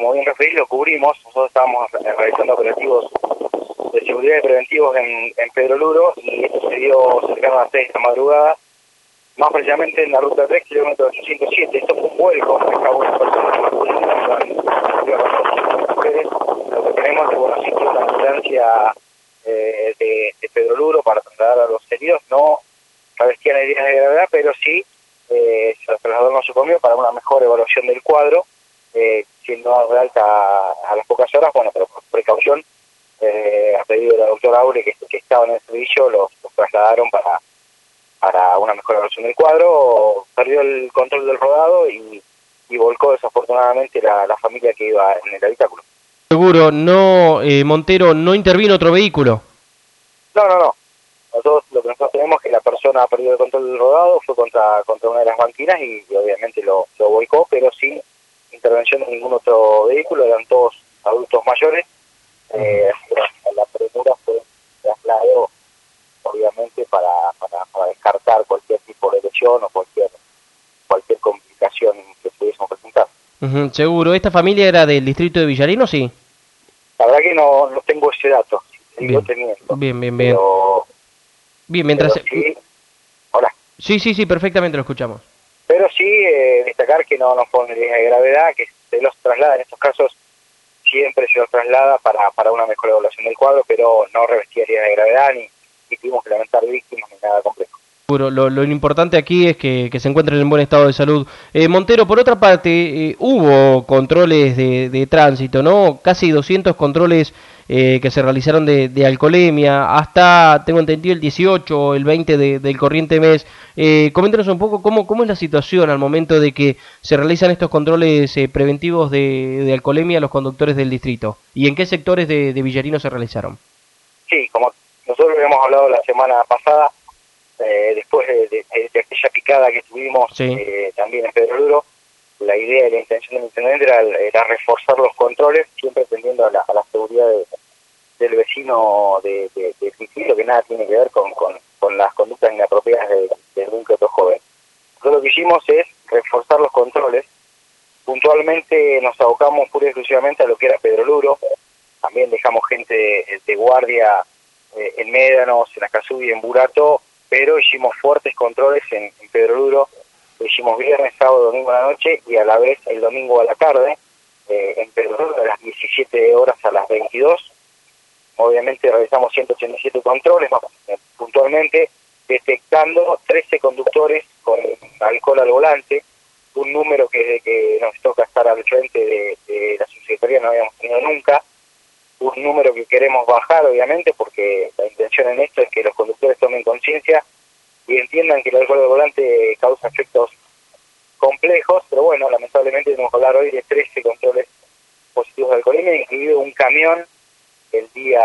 como bien referís, lo cubrimos. Nosotros estábamos realizando operativos de seguridad y preventivos en Pedro Luro, y esto se dio cercano a las 6 de la madrugada, más precisamente en la ruta 3, kilómetro 807. Esto fue un vuelco, acá una persona mujeres. Lo que tenemos es, bueno, sí, una ambulancia de Pedro Luro para trasladar a los heridos. No revestían heridas de gravedad, pero sí se los trasladó en nosocomio para una mejor evaluación del cuadro, siendo dado de alta a las pocas horas. Bueno, pero por precaución, a pedido de la doctora Aure, que estaba en el servicio, los trasladaron para una mejor evaluación del cuadro. Perdió el control del rodado y volcó desafortunadamente la familia que iba en el habitáculo. Seguro, no, Montero, no intervino otro vehículo. No. Nosotros lo que nosotros tenemos es que la persona ha perdido el control del rodado, fue contra una de las banquinas y obviamente lo volcó, pero sin intervención de ningún otro vehículo. Eran todos adultos mayores. La premura fue trasladado, obviamente, para descartar cualquier tipo de lesión o cualquier complicación que pudiésemos presentar. Seguro. ¿Esta familia era del distrito de Villarino, sí? La verdad que no tengo ese dato, sigo Bien. teniendo. Bien. Bien, mientras... Pero sí, hola. Sí, perfectamente lo escuchamos. Pero sí, destacar que no fue una herida de gravedad, que se los traslada, en estos casos siempre se los traslada para una mejor evaluación del cuadro, pero no revestía herida de gravedad, ni tuvimos que lamentar víctimas, ni nada complejo. Lo importante aquí es que se encuentren en buen estado de salud. Montero, por otra parte, hubo controles de tránsito, ¿no? Casi 200 controles que se realizaron de alcoholemia, hasta, tengo entendido, el 18 o el 20 del corriente mes. Coméntanos un poco cómo es la situación al momento de que se realizan estos controles preventivos de alcoholemia a los conductores del distrito. ¿Y en qué sectores de Villarino se realizaron? Sí, como nosotros habíamos hablado la semana pasada, después de aquella picada que tuvimos, Sí. también en Pedro Luro, la idea y la intención del intendente era reforzar los controles, siempre atendiendo a la seguridad del vecino del distrito, que nada tiene que ver con las conductas inapropiadas de algún que otro joven. Nosotros lo que hicimos es reforzar los controles. Puntualmente nos abocamos pura y exclusivamente a lo que era Pedro Luro. También dejamos gente de guardia en Médanos, en Acazú y en Burato, pero hicimos fuertes controles en Pedro Luro. Lo hicimos viernes, sábado, domingo a la noche y a la vez el domingo a la tarde, en Pedro Luro, de las 17 horas a las 22. Obviamente realizamos 187 controles, puntualmente detectando 13 conductores con alcohol al volante, un número que desde que nos toca estar al frente de la subsecretaría no habíamos tenido nunca. Un número que queremos bajar, obviamente, porque la intención en esto es que los conductores tomen conciencia y entiendan que el alcohol al volante causa efectos complejos, pero bueno, lamentablemente tenemos que hablar hoy de 13 controles positivos de alcoholemia, incluido un camión el día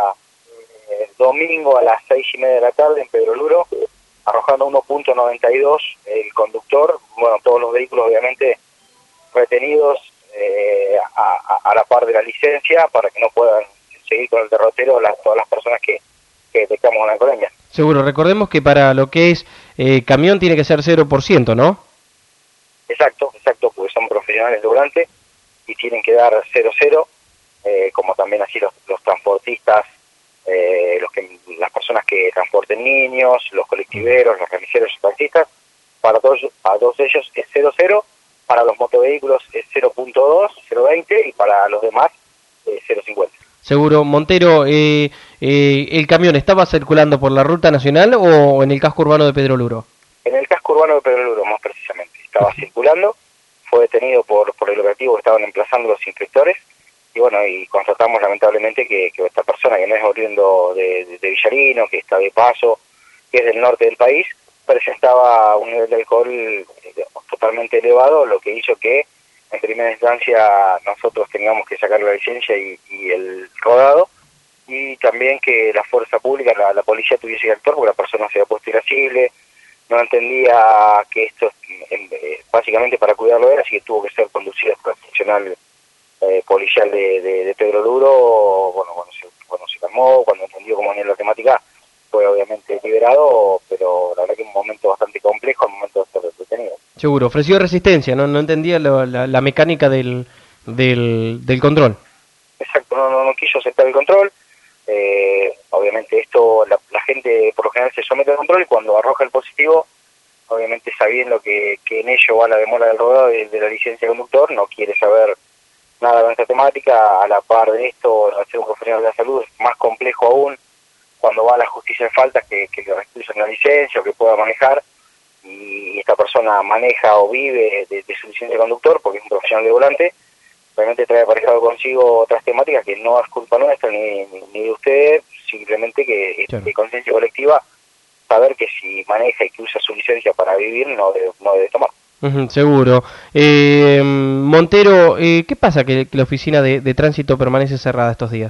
domingo a las 6:30 de la tarde en Pedro Luro, arrojando 1.92 el conductor. Bueno, todos los vehículos obviamente retenidos a la par de la licencia para que no puedan seguir con el derrotero todas las personas que detectamos en la alcoholemia. Seguro, recordemos que para lo que es camión tiene que ser 0%, ¿no? Exacto, porque son profesionales de volante y tienen que dar 0-0, como también así los transportistas, las personas que transporten niños, los colectiveros, los remiseros y taxistas. Para todos ellos es 0-0, para los motovehículos es 0.2, 0.20 y para los demás 0.50. Seguro. Montero, ¿el camión estaba circulando por la ruta nacional o en el casco urbano de Pedro Luro? En el casco urbano de Pedro Luro, más precisamente. Estaba circulando, fue detenido por el operativo que estaban emplazando los inspectores y bueno, y constatamos lamentablemente que esta persona, que no es oriundo de Villarino, que está de paso, que es del norte del país, presentaba un nivel de alcohol totalmente elevado, lo que hizo que en primera instancia nosotros teníamos que sacar la licencia y el rodado, y también que la fuerza pública, la policía tuviese que actuar porque la persona se había puesto irascible, no entendía que esto básicamente para cuidarlo era, así que tuvo que ser conducido hasta el seccional policial de Pedro Luro. Cuando se calmó, cuando entendió cómo venía la temática, fue obviamente liberado, pero la verdad que un momento bastante complejo al momento de ser detenido. Seguro, ofreció resistencia, no entendía la mecánica del del control. Exacto, no quiso aceptar el control. Obviamente esto, la gente por lo general se somete al control y cuando arroja el positivo, obviamente sabiendo que en ello va la demora del rodado de la licencia de conductor, no quiere saber nada de esta temática. A la par de esto, al ser un profesional de la salud es más complejo aún cuando va a la justicia de faltas que le restituyan la licencia o que pueda manejar, y esta persona maneja o vive de su licencia de conductor porque es un profesional de volante. Realmente trae aparejado consigo otras temáticas que no es culpa nuestra ni de usted, simplemente que Claro. de conciencia colectiva, saber que si maneja y que usa su licencia para vivir no debe tomar. Seguro. Montero, ¿qué pasa que la oficina de tránsito permanece cerrada estos días?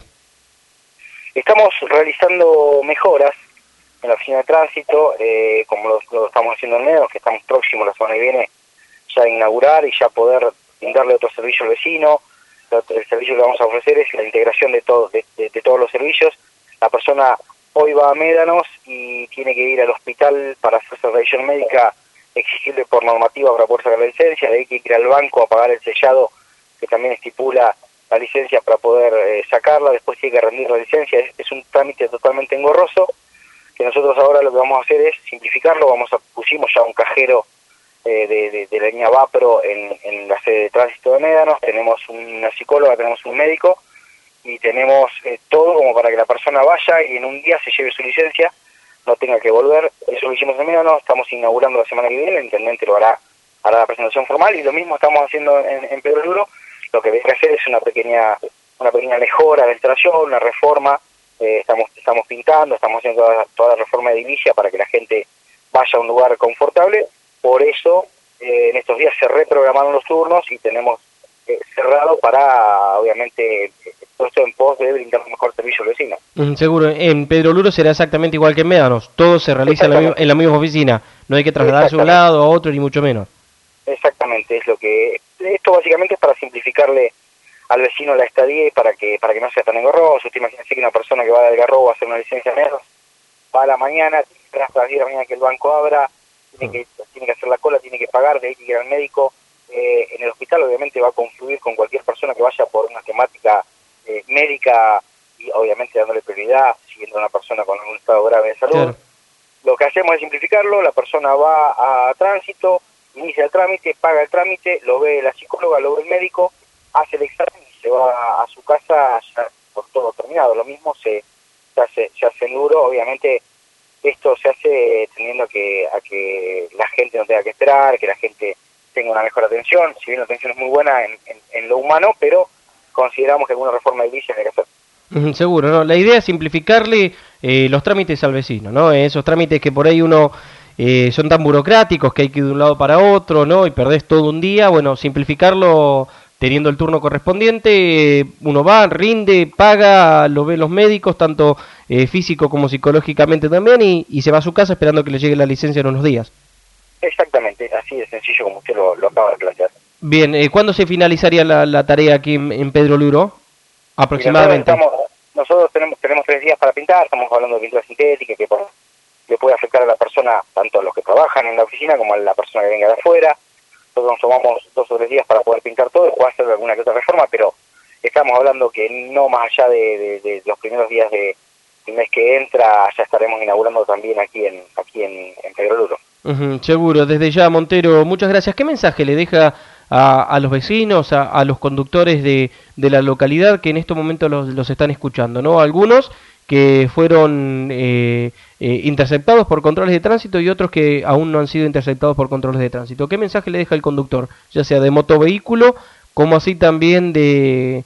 Estamos realizando mejoras en la oficina de tránsito, como lo estamos haciendo en Médanos, que estamos próximos la semana que viene ya a inaugurar y ya poder brindarle otro servicio al vecino. El servicio que vamos a ofrecer es la integración de todos los servicios. La persona hoy va a Médanos y tiene que ir al hospital para hacerse revisión médica exigible por normativa para poder sacar la licencia. De ahí que ir al banco a pagar el sellado que también estipula la licencia para poder sacarla. Después tiene que rendir la licencia. Es un trámite totalmente engorroso que nosotros ahora lo que vamos a hacer es simplificarlo. Pusimos ya un cajero de la línea Vapro en la sede de tránsito de Médanos. Tenemos una psicóloga, tenemos un médico y tenemos todo como para que la persona vaya y en un día se lleve su licencia, no tenga que volver. Eso lo hicimos en Médanos, estamos inaugurando la semana que viene, el intendente lo hará la presentación formal, y lo mismo estamos haciendo en Pedro Luro. Lo que debe hacer es una pequeña mejora de la instalación, una reforma. Estamos pintando, estamos haciendo toda la reforma de edilicia para que la gente vaya a un lugar confortable. Por eso en estos días se reprogramaron los turnos y tenemos cerrado para, obviamente, todo esto en pos de brindar un mejor servicio al vecino. Seguro, en Pedro Luro será exactamente igual que en Médanos, todo se realiza en la misma oficina, no hay que trasladarse de un lado a otro ni mucho menos. Exactamente, esto básicamente es para simplificarle al vecino la estadía y para que no sea tan engorroso. Usted imagínese que una persona que va de Algarrobo a hacer una licencia en Médanos, va a la mañana, tras las 10 de la mañana que el banco abra, tiene que hacer la cola, tiene que pagar, de ahí que ir al médico. En el hospital obviamente va a confluir con cualquier persona que vaya por una temática médica y obviamente dándole prioridad, siguiendo a una persona con un estado grave de salud. Claro. Lo que hacemos es simplificarlo, la persona va a tránsito, inicia el trámite, paga el trámite, lo ve la psicóloga, lo ve el médico, hace el examen y se va a su casa ya por todo terminado. Lo mismo se hace en Luro. Obviamente esto se hace tendiendo a que la gente no tenga que esperar, que la gente tenga una mejor atención. Si bien la atención es muy buena en lo humano, pero consideramos que alguna reforma edilicia hay que hacer. Seguro, ¿no? La idea es simplificarle los trámites al vecino, ¿no? Esos trámites que por ahí uno son tan burocráticos que hay que ir de un lado para otro, ¿no? Y perdés todo un día. Bueno, simplificarlo teniendo el turno correspondiente, uno va, rinde, paga, lo ven los médicos, tanto físico como psicológicamente también, y se va a su casa esperando que le llegue la licencia en unos días. Exactamente, así de sencillo como usted lo acaba de plantear. Bien, ¿cuándo se finalizaría la tarea aquí en Pedro Luro? Aproximadamente. Nosotros tenemos 3 días para pintar, estamos hablando de pintura sintética que le puede afectar a la persona, tanto a los que trabajan en la oficina como a la persona que venga de afuera. Nosotros nos tomamos 2 o 3 días para poder pintar todo, después hacer alguna que otra reforma, pero estamos hablando que no más allá de los primeros días del mes que entra, ya estaremos inaugurando también aquí en Pedro Luro. Seguro, desde ya, Montero, muchas gracias. ¿Qué mensaje le deja a los vecinos, a los conductores de la localidad que en estos momentos los están escuchando, ¿no? Algunos que fueron interceptados por controles de tránsito y otros que aún no han sido interceptados por controles de tránsito. ¿Qué mensaje le deja el conductor, ya sea de motovehículo como así también de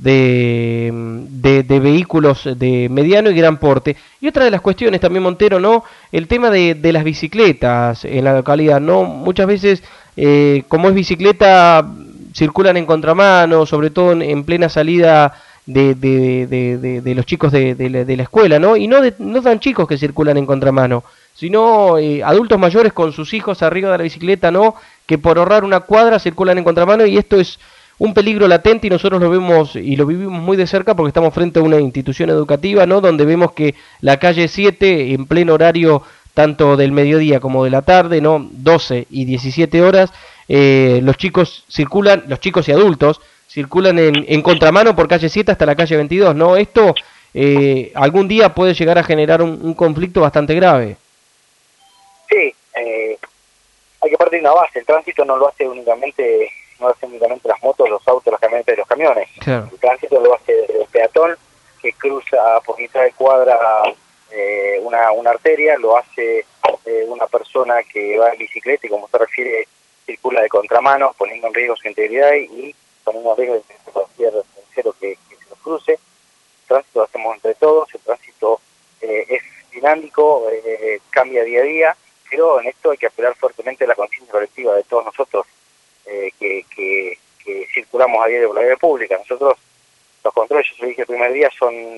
vehículos de mediano y gran porte? Y otra de las cuestiones también, Montero, ¿no? El tema de las bicicletas en la localidad, ¿no? Muchas veces, como es bicicleta, circulan en contramano, sobre todo en plena salida de los chicos de la escuela, ¿no? Y no tan chicos que circulan en contramano, sino adultos mayores con sus hijos arriba de la bicicleta, ¿no? Que por ahorrar una cuadra circulan en contramano, y esto es un peligro latente y nosotros lo vemos y lo vivimos muy de cerca porque estamos frente a una institución educativa, ¿no? Donde vemos que la calle 7, en pleno horario tanto del mediodía como de la tarde, ¿no? 12 y 17 horas, los chicos y adultos circulan en contramano por calle 7 hasta la calle 22, ¿no? Esto algún día puede llegar a generar un conflicto bastante grave. Sí, hay que partir de una base. El tránsito no lo hace únicamente las motos, los autos, las camionetas y los camiones. Claro. El tránsito lo hace el peatón que cruza por mitad de cuadra una arteria, lo hace una persona que va en bicicleta y, como se refiere, circula de contramano, poniendo en riesgo su integridad y poniendo en riesgo de cualquier tercero que se nos cruce. El tránsito lo hacemos entre todos, el tránsito es dinámico, cambia día a día, pero en esto hay que apelar fuertemente a la conciencia colectiva de todos nosotros que circulamos a diario por la vía pública. Nosotros, los controles, yo se lo dije el primer día,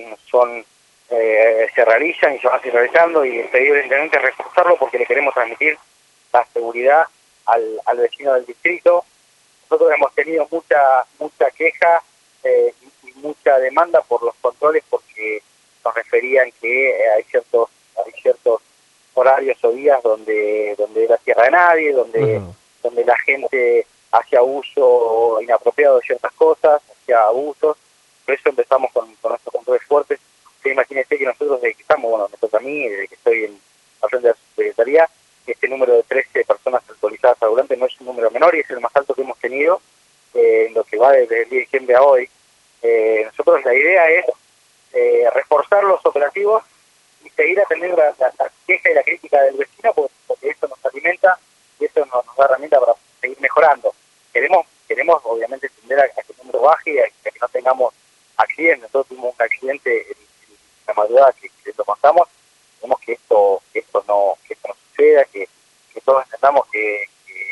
se realizan y se van a seguir realizando, y el pedido del intendente es reforzarlo porque le queremos transmitir la seguridad al vecino del distrito. Nosotros hemos tenido mucha queja y mucha demanda por los controles, porque nos referían que hay ciertos horarios o días donde era tierra de nadie, donde la gente hacía uso inapropiado de ciertas cosas, hacía abusos. Por eso empezamos con nuestros controles fuertes. Imagínense que nosotros, desde que estamos, bueno, me toca a mí, desde que estoy al frente de la Secretaría, este número de 13 personas autorizadas al volante no es un número menor y es el más alto que hemos tenido en lo que va desde el 10 de diciembre a hoy. Nosotros, la idea es reforzar los operativos y seguir atendiendo la queja y la crítica del vecino, porque eso nos alimenta y eso nos da herramienta para seguir mejorando. Queremos obviamente tender a que el número baje y a que no tengamos accidentes. Nosotros tuvimos un accidente en la madrugada que lo contamos. Queremos que esto no suceda, que todos entendamos que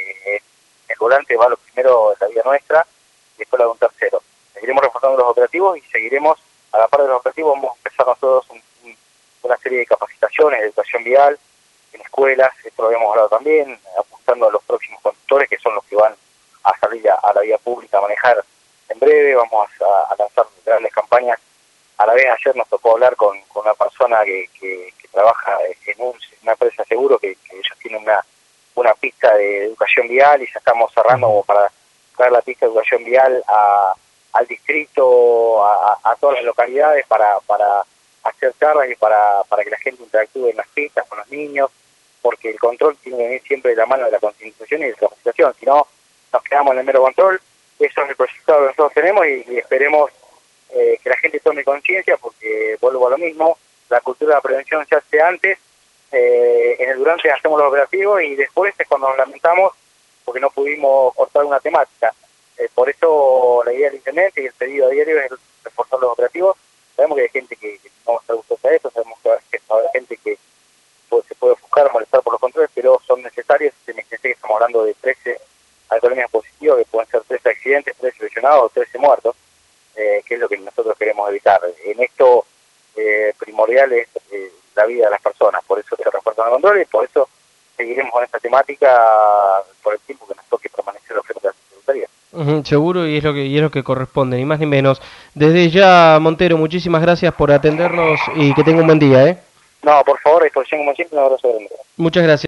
el volante va lo primero en la vida nuestra y después la de un tercero. Seguiremos reforzando los operativos y seguiremos, a la par de los operativos, vamos a empezar nosotros una serie de capacitaciones de educación vial en escuelas. Esto lo habíamos hablado también, apuntando a los próximos conductores, que son los que van a salir a la vía pública a manejar en breve. Vamos a lanzar grandes campañas. A la vez, ayer nos tocó hablar con una persona que trabaja en una empresa de seguro, que ellos tienen una pista de educación vial, y ya estamos cerrando como para traer la pista de educación vial al distrito, a todas las localidades, para hacer charlas y para que la gente interactúe en las pistas con los niños, porque el control tiene que venir siempre de la mano de la concientización y de la capacitación. Si no, nos quedamos en el mero control. Eso es el proyecto que nosotros tenemos y esperemos que la gente tome conciencia, porque vuelvo a lo mismo, la cultura de la prevención se hace antes, en el durante hacemos los operativos y después es cuando nos lamentamos porque no pudimos cortar una temática. Por eso la idea del intendente y el pedido a diario es reforzar los operativos. Sabemos que hay gente que no va a estar gustosa de esto, sabemos que va a haber gente que se puede ofuscar o molestar por los controles, pero son necesarios. Imagínense que estamos hablando de 13 alcoholemias positivas, que pueden ser 13 accidentes, 13 lesionados o 13 muertos, que es lo que nosotros queremos evitar. En esto primordial es la vida de las personas, por eso se refuerzan los controles, por eso seguiremos con esta temática por el tiempo que nos toque permanecer al frente de la Secretaría. Seguro, y es lo que corresponde, ni más ni menos. Desde ya, Montero, muchísimas gracias por atendernos y que tenga un buen día, ¿eh? No, por favor, a disposición como siempre, un abrazo grande. Muchas gracias.